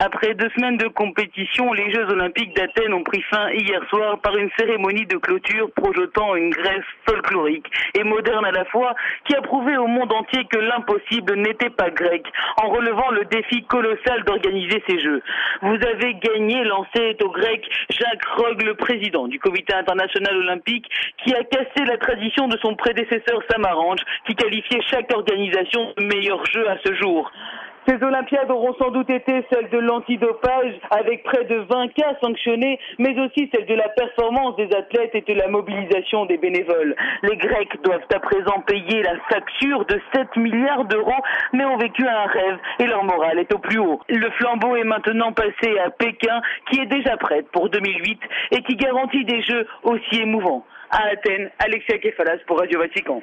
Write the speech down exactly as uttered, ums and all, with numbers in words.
Après deux semaines de compétition, les Jeux Olympiques d'Athènes ont pris fin hier soir par une cérémonie de clôture projetant une Grèce folklorique et moderne à la fois, qui a prouvé au monde entier que l'impossible n'était pas grec, en relevant le défi colossal d'organiser ces Jeux. Vous avez gagné, lancé au grec Jacques Rogge, le président du Comité international olympique, qui a cassé la tradition de son prédécesseur Samaranch, qui qualifiait chaque organisation de meilleur jeu à ce jour. Ces Olympiades auront sans doute été celles de l'antidopage, avec près de vingt cas sanctionnés, mais aussi celles de la performance des athlètes et de la mobilisation des bénévoles. Les Grecs doivent à présent payer la facture de sept milliards d'euros, mais ont vécu un rêve et leur morale est au plus haut. Le flambeau est maintenant passé à Pékin, qui est déjà prête pour deux mille huit et qui garantit des Jeux aussi émouvants. À Athènes, Alexia Kefalas pour Radio Vatican.